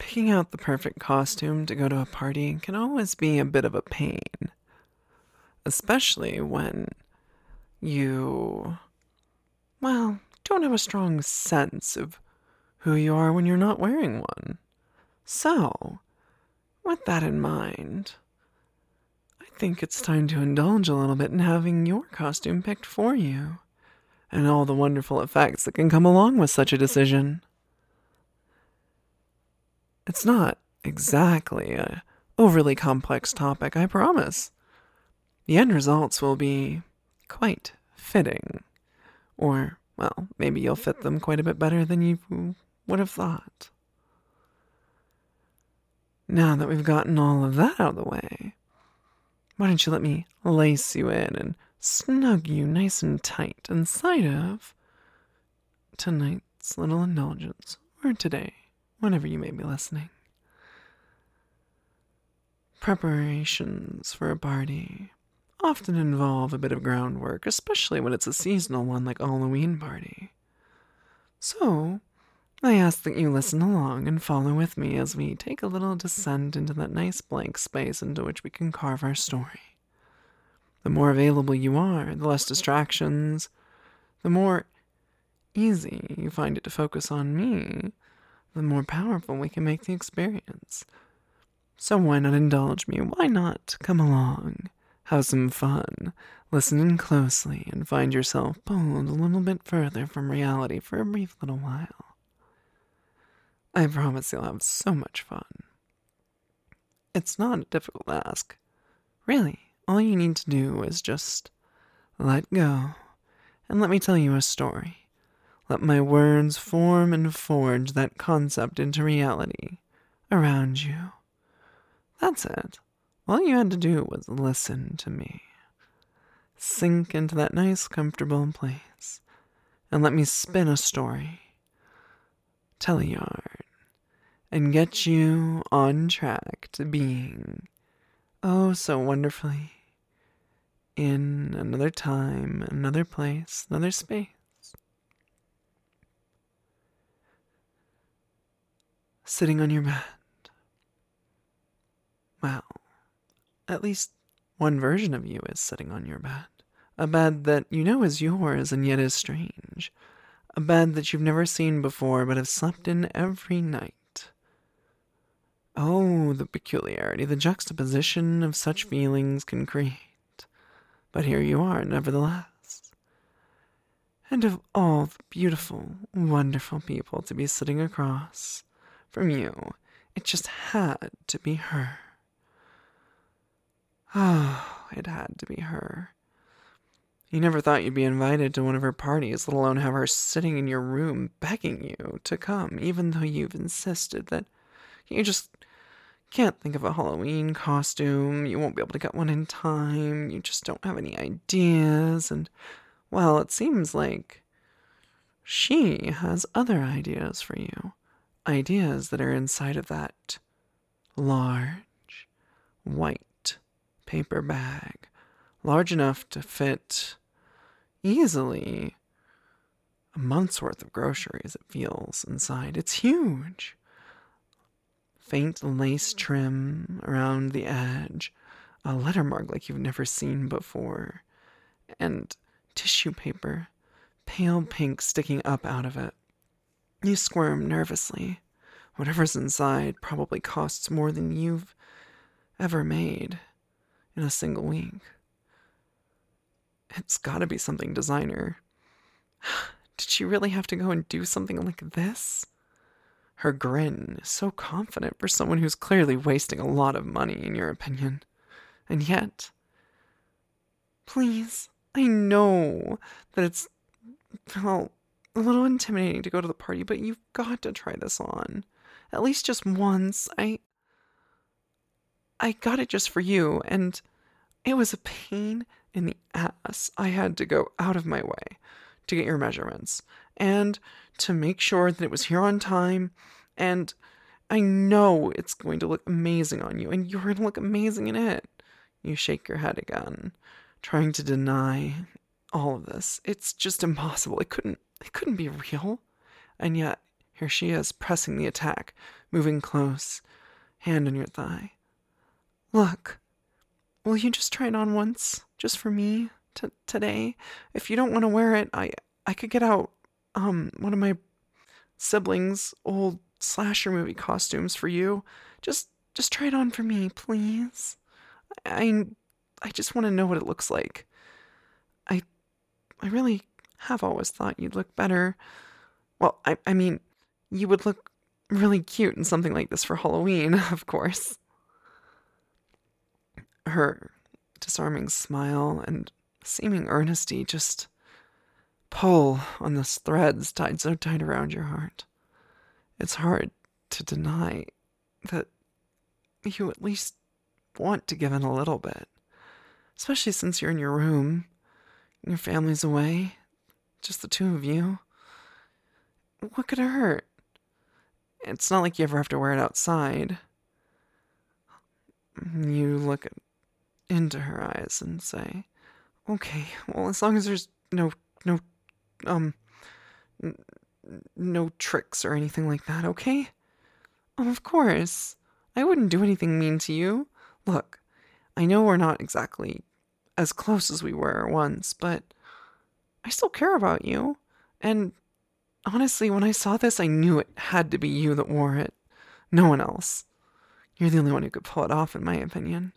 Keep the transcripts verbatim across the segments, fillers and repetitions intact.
Picking out the perfect costume to go to a party can always be a bit of a pain, especially when you, well, don't have a strong sense of who you are when you're not wearing one. So, with that in mind, I think it's time to indulge a little bit in having your costume picked for you, and all the wonderful effects that can come along with such a decision. It's not exactly a overly complex topic, I promise. The end results will be quite fitting. Or, well, maybe you'll fit them quite a bit better than you would have thought. Now that we've gotten all of that out of the way, why don't you let me lace you in and snug you nice and tight inside of tonight's little indulgence, or today, whenever you may be listening. Preparations for a party often involve a bit of groundwork, especially when it's a seasonal one like a Halloween party. So, I ask that you listen along and follow with me as we take a little descent into that nice blank space into which we can carve our story. The more available you are, the less distractions, the more easy you find it to focus on me, the more powerful we can make the experience. So why not indulge me? Why not come along, have some fun, listen in closely, and find yourself pulled a little bit further from reality for a brief little while? I promise you'll have so much fun. It's not a difficult ask. Really, all you need to do is just let go and let me tell you a story. Let my words form and forge that concept into reality around you. That's it. All you had to do was listen to me. Sink into that nice, comfortable place and let me spin a story, tell a yarn, and get you on track to being, oh so wonderfully, in another time, another place, another space. Sitting on your bed. Well, at least one version of you is sitting on your bed. A bed that you know is yours and yet is strange. A bed that you've never seen before but have slept in every night. Oh, the peculiarity, the juxtaposition of such feelings can create. But here you are, nevertheless. And of all the beautiful, wonderful people to be sitting across from you, it just had to be her. Oh, it had to be her. You never thought you'd be invited to one of her parties, let alone have her sitting in your room begging you to come, even though you've insisted that you just can't think of a Halloween costume, you won't be able to get one in time, you just don't have any ideas, and, well, it seems like she has other ideas for you. Ideas that are inside of that large, white paper bag, large enough to fit easily a month's worth of groceries, it feels, inside. It's huge. Faint lace trim around the edge, a lettermark like you've never seen before, and tissue paper, pale pink sticking up out of it. You squirm nervously. Whatever's inside probably costs more than you've ever made in a single week. It's gotta be something designer. Did she really have to go and do something like this? Her grin is so confident for someone who's clearly wasting a lot of money, in your opinion. And yet, please, I know that it's, well, a little intimidating to go to the party, but you've got to try this on. At least just once. I... I got it just for you, and it was a pain in the ass. I had to go out of my way to get your measurements, and to make sure that it was here on time, and I know it's going to look amazing on you, and you're going to look amazing in it. You shake your head again, trying to deny all of this. It's just impossible. It couldn't, it couldn't be real. And yet, here she is, pressing the attack, moving close, hand on your thigh. Look, will you just try it on once, just for me, t- today? If you don't want to wear it, I I could get out um one of my siblings' old slasher movie costumes for you. Just just try it on for me, please. I I just want to know what it looks like. I I really have always thought you'd look better. Well, I I mean, you would look really cute in something like this for Halloween, of course. Her disarming smile and seeming earnesty just pull on the threads tied so tight around your heart. It's hard to deny that you at least want to give in a little bit, especially since you're in your room, and your family's away, just the two of you. What could it hurt? It's not like you ever have to wear it outside. You look into her eyes and say, okay, well, as long as there's no, no, um, n- no tricks or anything like that, okay? Oh, of course. I wouldn't do anything mean to you. Look, I know we're not exactly as close as we were once, but I still care about you. And honestly, when I saw this, I knew it had to be you that wore it. No one else. You're the only one who could pull it off, in my opinion.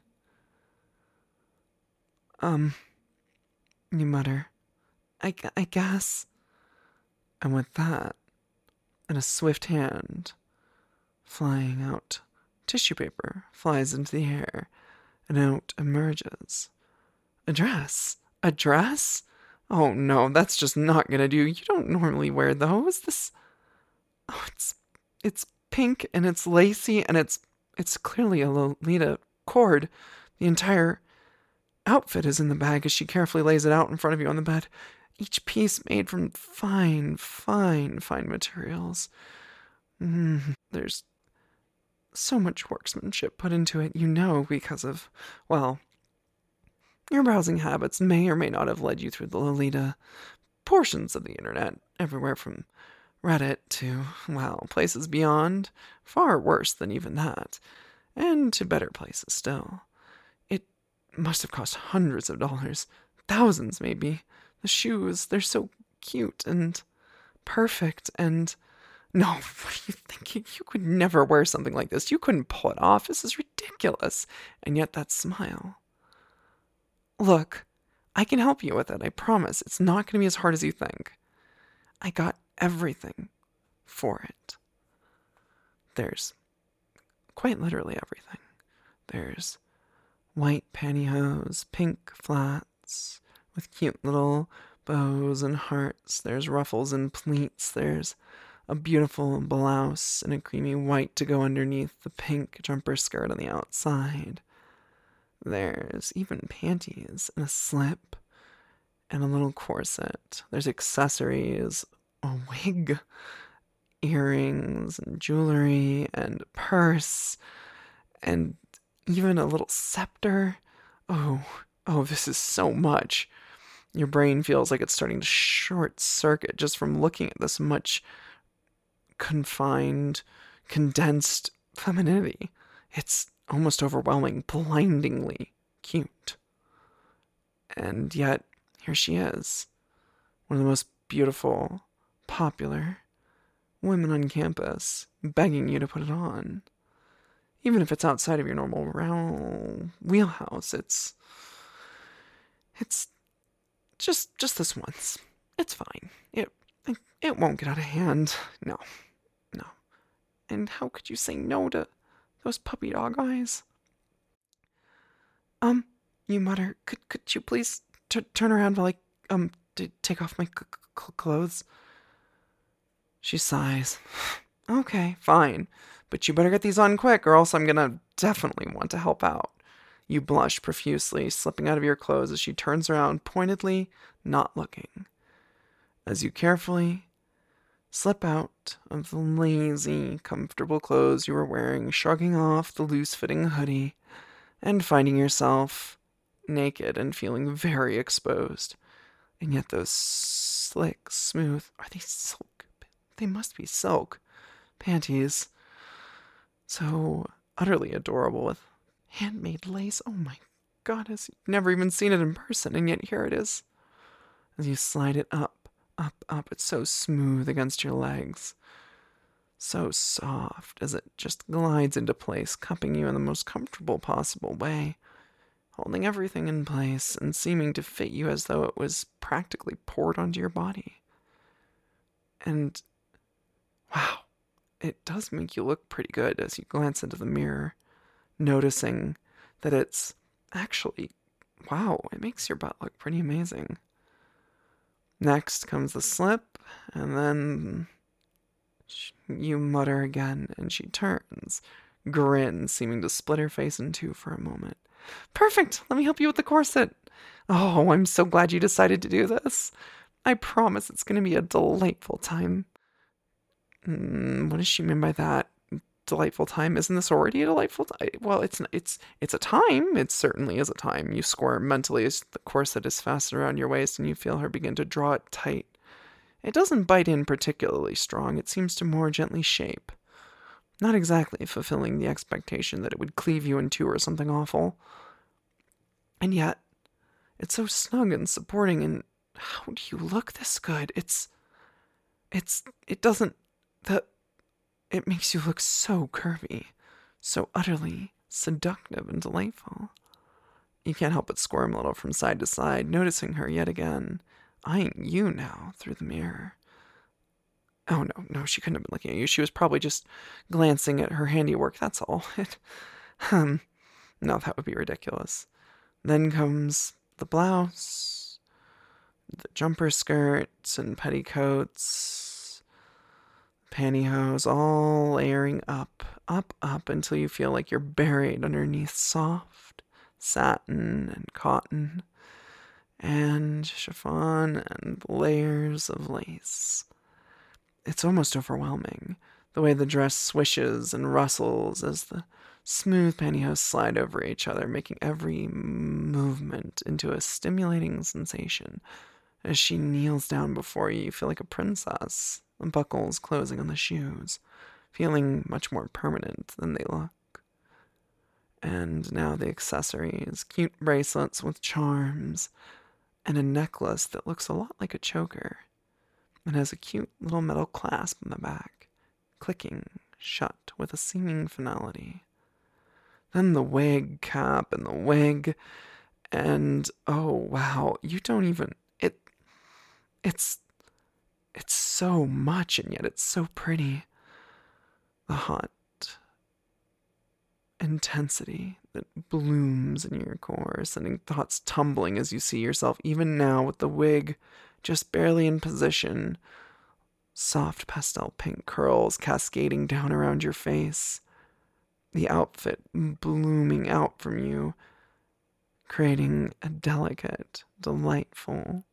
Um, you mutter, I, I guess. And with that, and a swift hand flying out, tissue paper flies into the air, and out emerges a dress. A dress? Oh no, that's just not gonna do. You don't normally wear those. This, oh, it's, it's pink and it's lacy and it's, it's clearly a Lolita cord. The entire outfit is in the bag as she carefully lays it out in front of you on the bed. Each piece made from fine, fine, fine materials. Mm, there's so much workmanship put into it, you know, because of, well, your browsing habits may or may not have led you through the Lolita portions of the internet, everywhere from Reddit to, well, places beyond, far worse than even that, and to better places still. It must have cost hundreds of dollars, thousands maybe. The shoes, they're so cute and perfect and... No, what are you thinking? You could never wear something like this. You couldn't pull it off. This is ridiculous. And yet that smile. Look, I can help you with it, I promise. It's not going to be as hard as you think. I got everything for it. There's quite literally everything. There's white pantyhose, pink flats, with cute little bows and hearts. There's ruffles and pleats. There's a beautiful blouse and a creamy white to go underneath the pink jumper skirt on the outside. There's even panties and a slip and a little corset. There's accessories, a wig, earrings and jewelry and purse and even a little scepter. Oh, oh, this is so much. Your brain feels like it's starting to short circuit just from looking at this much confined, condensed femininity. It's almost overwhelming, blindingly cute. And yet, here she is, one of the most beautiful, popular women on campus, begging you to put it on. Even if it's outside of your normal round wheelhouse, it's... It's just just this once. It's fine. It, it it won't get out of hand. No. No. And how could you say no to those puppy dog eyes? Um, you mutter, could could you please t- turn around while I, um, t- take off my c- c- clothes? She sighs. Okay, fine. But you better get these on quick, or else I'm gonna definitely want to help out. You blush profusely, slipping out of your clothes as she turns around, pointedly, not looking. As you carefully slip out of the lazy, comfortable clothes you were wearing, shrugging off the loose-fitting hoodie, and finding yourself naked and feeling very exposed. And yet those slick, smooth, are they silk? They must be silk. Panties. So utterly adorable with handmade lace. Oh my goodness, you've never even seen it in person, and yet here it is. As you slide it up, up, up, it's so smooth against your legs. So soft as it just glides into place, cupping you in the most comfortable possible way, holding everything in place and seeming to fit you as though it was practically poured onto your body. And wow, it does make you look pretty good as you glance into the mirror, noticing that it's actually, wow, it makes your butt look pretty amazing. Next comes the slip, and then you mutter again, and she turns, grin seeming to split her face in two for a moment. Perfect! Let me help you with the corset. Oh, I'm so glad you decided to do this. I promise it's going to be a delightful time. Mm, what does she mean by that? Delightful time? Isn't this already a delightful time? Well, it's it's it's a time. It certainly is a time. You squirm mentally as the corset is fastened around your waist, and you feel her begin to draw it tight. It doesn't bite in particularly strong. It seems to more gently shape. Not exactly fulfilling the expectation that it would cleave you in two or something awful. And yet, it's so snug and supporting, and how do you look this good? It's, it's, it doesn't, the, it makes you look so curvy, so utterly seductive and delightful. You can't help but squirm a little from side to side, noticing her yet again, eyeing you now through the mirror. Oh, no, no, she couldn't have been looking at you. She was probably just glancing at her handiwork, that's all. It, um, no, that would be ridiculous. Then comes the blouse, the jumper skirts and petticoats, pantyhose, all layering up, up, up until you feel like you're buried underneath soft satin and cotton and chiffon and layers of lace. It's almost overwhelming, the way the dress swishes and rustles as the smooth pantyhose slide over each other, making every movement into a stimulating sensation. As she kneels down before you, you feel like a princess, the buckles closing on the shoes, feeling much more permanent than they look. And now the accessories, cute bracelets with charms, and a necklace that looks a lot like a choker. It has a cute little metal clasp in the back, clicking shut with a seeming finality. Then the wig cap and the wig, and oh wow, you don't even, it, it's, it's so much, and yet it's so pretty. The hot intensity that blooms in your core, sending thoughts tumbling as you see yourself, even now with the wig just barely in position, soft pastel pink curls cascading down around your face, the outfit blooming out from you, creating a delicate, delightful,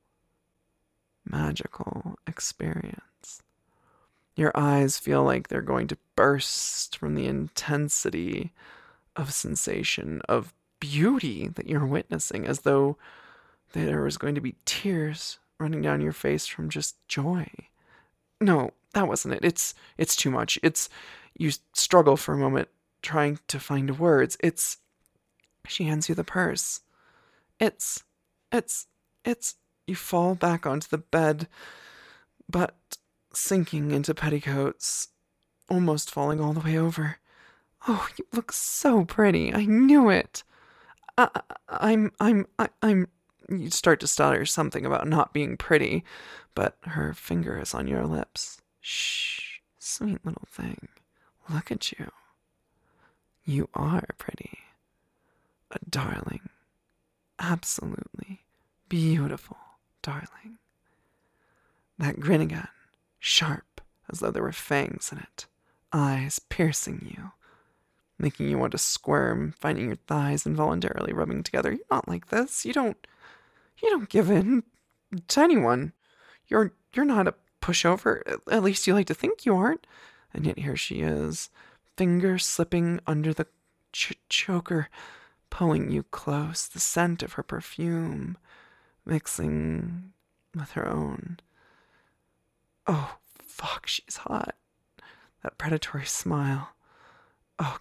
magical experience. Your eyes feel like they're going to burst from the intensity of sensation, of beauty that you're witnessing, as though there was going to be tears running down your face from just joy. No, that wasn't it. It's it's too much. It's, you struggle for a moment trying to find words. It's, she hands you the purse. It's, it's, it's, you fall back onto the bed, but sinking into petticoats, almost falling all the way over. Oh, you look so pretty. I knew it. I, I'm, I'm, I, I'm, you start to stutter something about not being pretty, but her finger is on your lips. Shh, sweet little thing. Look at you. You are pretty. A darling. Absolutely beautiful darling. That grin again, sharp as though there were fangs in it, eyes piercing you, making you want to squirm, finding your thighs involuntarily rubbing together. You're not like this. You don't, you don't give in to anyone. You're, you're not a pushover. At least you like to think you aren't. And yet here she is, finger slipping under the ch- choker, pulling you close, the scent of her perfume mixing with her own. Oh, fuck, she's hot. That predatory smile. Oh,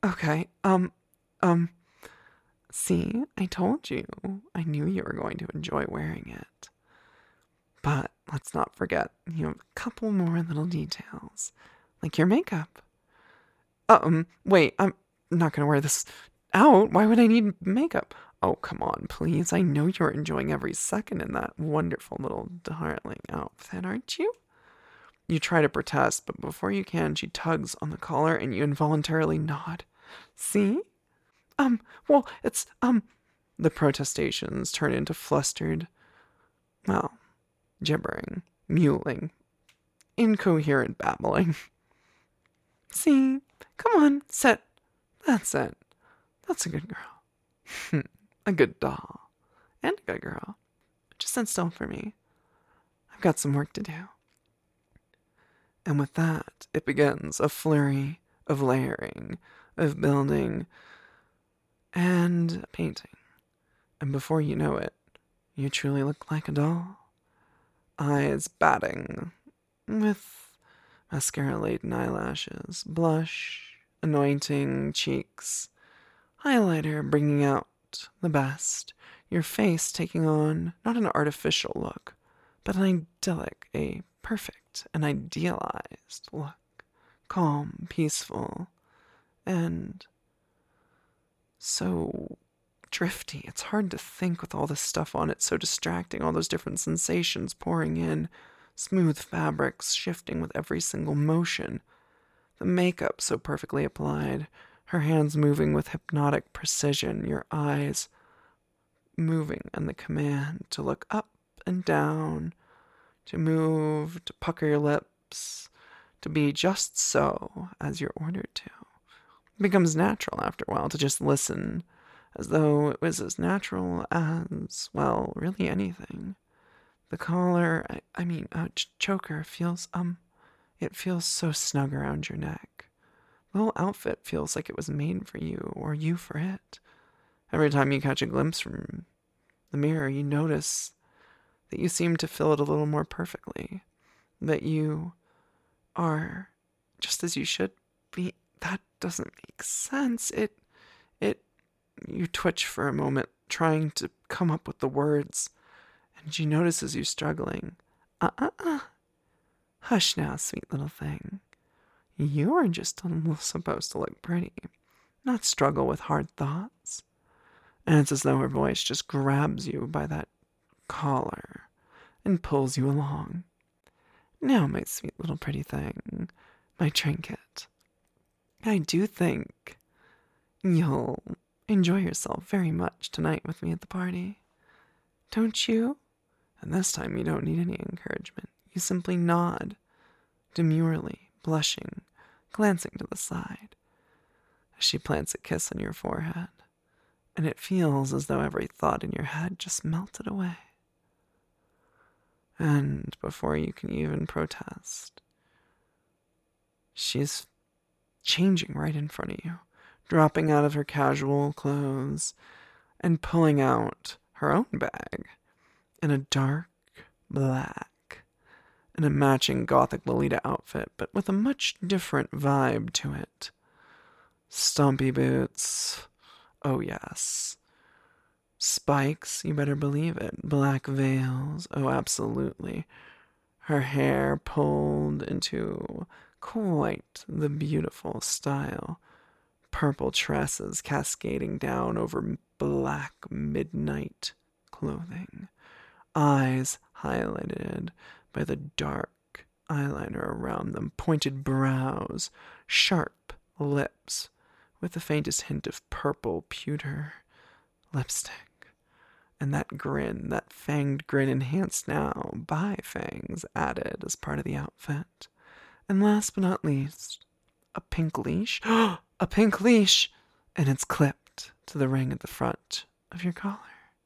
Okay, um, um, see, I told you. I knew you were going to enjoy wearing it. But let's not forget, you have a couple more little details, like your makeup. Um, wait, I'm not gonna wear this out. Why would I need makeup? Oh, come on, please. I know you're enjoying every second in that wonderful little darling outfit, aren't you? You try to protest, but before you can, she tugs on the collar and you involuntarily nod. See? Um, well, it's, um, the protestations turn into flustered, well, gibbering, mewling, incoherent babbling. See? Come on, sit. That's it. That's a good girl. A good doll. And a good girl. Just sit still for me. I've got some work to do. And with that, it begins a flurry of layering, of building, and painting. And before you know it, you truly look like a doll. Eyes batting, with mascara-laden eyelashes, blush, anointing cheeks, highlighter bringing out the best, your face taking on not an artificial look, but an idyllic, a perfect, an idealized look. Calm, peaceful, and so drifty. It's hard to think with all this stuff on it, so distracting, all those different sensations pouring in, smooth fabrics shifting with every single motion. The makeup so perfectly applied, her hands moving with hypnotic precision, your eyes moving and the command to look up and down, to move, to pucker your lips, to be just so as you're ordered to. It becomes natural after a while to just listen, as though it was as natural as, well, really anything. The collar, I, I mean, uh, ch- choker feels, um, it feels so snug around your neck. The whole outfit feels like it was made for you, or you for it. Every time you catch a glimpse from the mirror, you notice that you seem to fill it a little more perfectly. That you are just as you should be. That doesn't make sense. It, it, you twitch for a moment, trying to come up with the words, and she notices you struggling. Uh-uh-uh. Hush now, sweet little thing. You are just supposed to look pretty, not struggle with hard thoughts. And it's as though her voice just grabs you by that collar and pulls you along. Now, my sweet little pretty thing, my trinket, I do think you'll enjoy yourself very much tonight with me at the party. Don't you? And this time you don't need any encouragement. You simply nod, demurely, blushing, glancing to the side, as she plants a kiss on your forehead, and it feels as though every thought in your head just melted away. And before you can even protest, she's changing right in front of you, dropping out of her casual clothes and pulling out her own bag in a dark black and a matching gothic Lolita outfit, but with a much different vibe to it. Stumpy boots, oh yes. Spikes, you better believe it. Black veils, oh absolutely. Her hair pulled into quite the beautiful style. Purple tresses cascading down over black midnight clothing. Eyes highlighted by the dark eyeliner around them. Pointed brows. Sharp lips with the faintest hint of purple pewter lipstick. And that grin, that fanged grin enhanced now by fangs added as part of the outfit. And last but not least, a pink leash. A pink leash! And it's clipped to the ring at the front of your collar.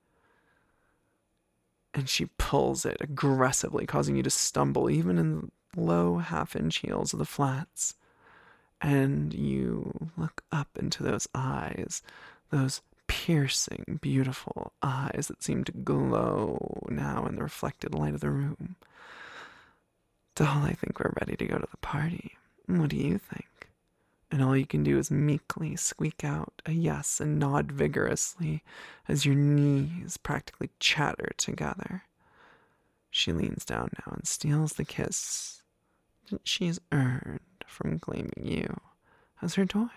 And she pulls it aggressively, causing you to stumble even in the low half-inch heels of the flats. And you look up into those eyes, those piercing, beautiful eyes that seem to glow now in the reflected light of the room. Doll, I think we're ready to go to the party. What do you think? and all you can do is meekly squeak out a yes and nod vigorously as your knees practically chatter together. She leans down now and steals the kiss that she's earned from claiming you as her toy.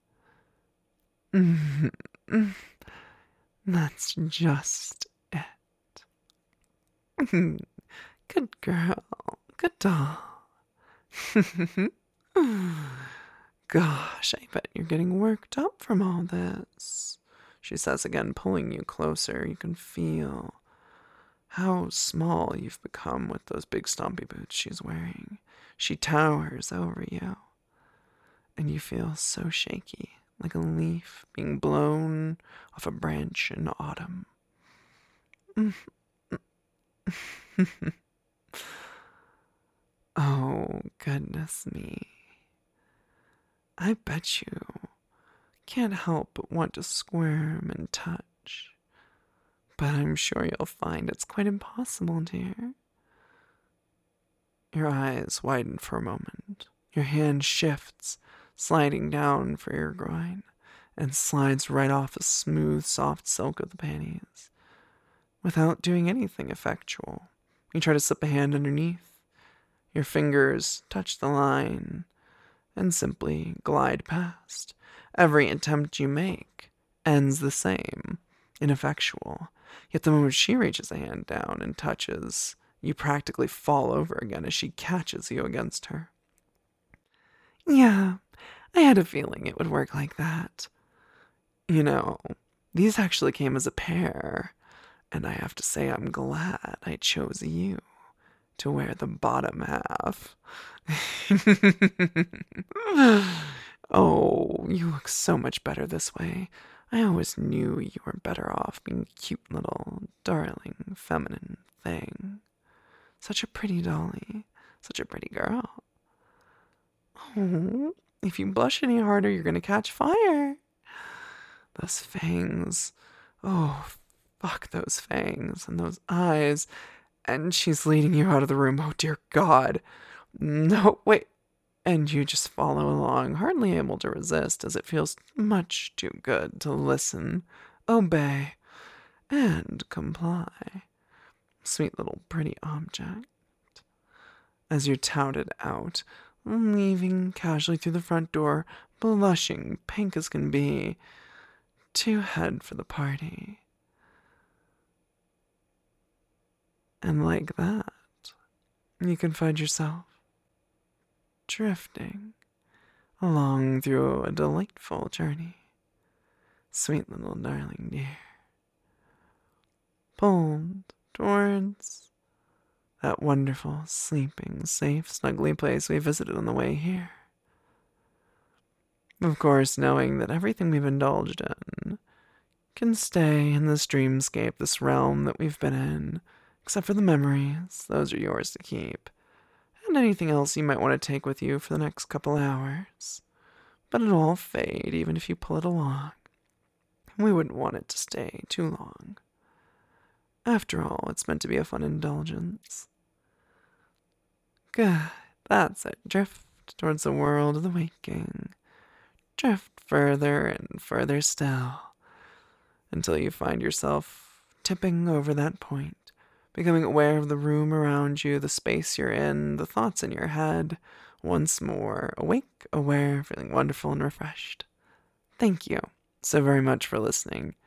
That's just it. Good girl. Good doll. Gosh, I bet you're getting worked up from all this, she says again, pulling you closer. You can feel how small you've become with those big stompy boots she's wearing. She towers over you, and you feel so shaky, like a leaf being blown off a branch in autumn. Oh, goodness me. I bet you can't help but want to squirm and touch. But I'm sure you'll find it's quite impossible, dear. Your eyes widen for a moment. Your hand shifts, sliding down for your groin, and slides right off the smooth, soft silk of the panties. Without doing anything effectual, you try to slip a hand underneath. Your fingers touch the line and simply glide past. Every attempt you make ends the same, ineffectual. Yet the moment she reaches a hand down and touches, you practically fall over again as she catches you against her. Yeah, I had a feeling it would work like that. You know, these actually came as a pair, and I have to say I'm glad I chose you to wear the bottom half. Oh, you look so much better this way. I always knew you were better off being a cute little, darling, feminine thing. Such a pretty dolly. Such a pretty girl. Oh, if you blush any harder, you're gonna catch fire. Those fangs. Oh, fuck those fangs and those eyes. And she's leading you out of the room. Oh, dear God. No, wait. And you just follow along, hardly able to resist, as it feels much too good to listen, obey, and comply. Sweet little pretty object. As you're touted out, leaving casually through the front door, blushing pink as can be, to head for the party. And like that, you can find yourself drifting along through a delightful journey. Sweet little darling dear. Pulled towards that wonderful, sleeping, safe, snuggly place we visited on the way here. Of course, knowing that everything we've indulged in can stay in this dreamscape, this realm that we've been in, except for the memories. Those are yours to keep. And anything else you might want to take with you for the next couple hours. But it'll all fade, even if you pull it along. We wouldn't want it to stay too long. After all, it's meant to be a fun indulgence. Good. That's it. Drift towards the world of the waking. Drift further and further still, until you find yourself tipping over that point, becoming aware of the room around you, the space you're in, the thoughts in your head, once more awake, aware, feeling wonderful and refreshed. Thank you so very much for listening